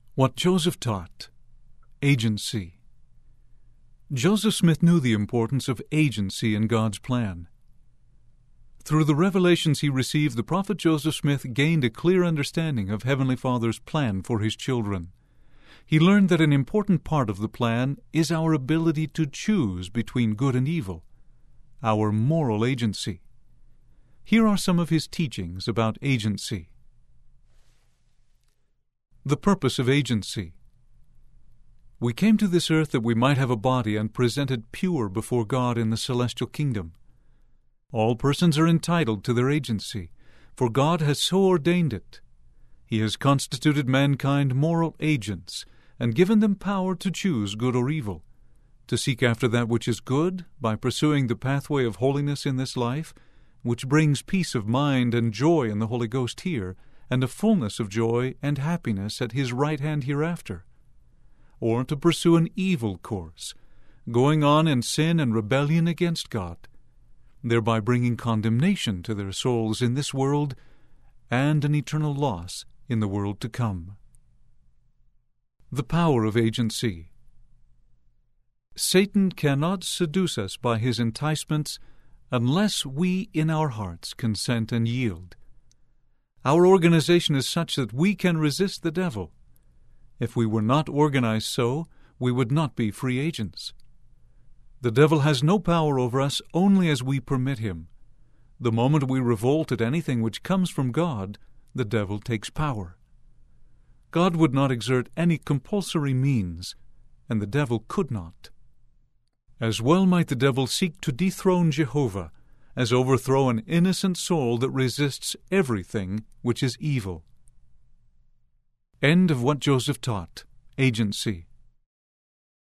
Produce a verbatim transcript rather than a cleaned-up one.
What Joseph taught. Agency. Joseph Smith knew the importance of agency in God's plan. Through the revelations he received, the prophet Joseph Smith gained a clear understanding of Heavenly Father's plan for His children. He learned that an important part of the plan is our ability to choose between good and evil, our moral agency. Here are some of his teachings about agency. The purpose of agency. We came to this earth that we might have a body and present it pure before God in the celestial kingdom. All persons are entitled to their agency, for God has so ordained it. He has constituted mankind moral agents and given them power to choose good or evil, to seek after that which is good by pursuing the pathway of holiness in this life, which brings peace of mind and joy in the Holy Ghost here, and a fullness of joy and happiness at His right hand hereafter, or to pursue an evil course, going on in sin and rebellion against God, thereby bringing condemnation to their souls in this world and an eternal loss in the world to come. The power of agency. Satan cannot seduce us by his enticements unless we in our hearts consent and yield. Our organization is such that we can resist the devil. If we were not organized so, we would not be free agents. The devil has no power over us only as we permit him. The moment we revolt at anything which comes from God, the devil takes power. God would not exert any compulsory means, and the devil could not. As well might the devil seek to dethrone Jehovah as overthrow an innocent soul that resists everything which is evil. End of What Joseph Taught. Agency.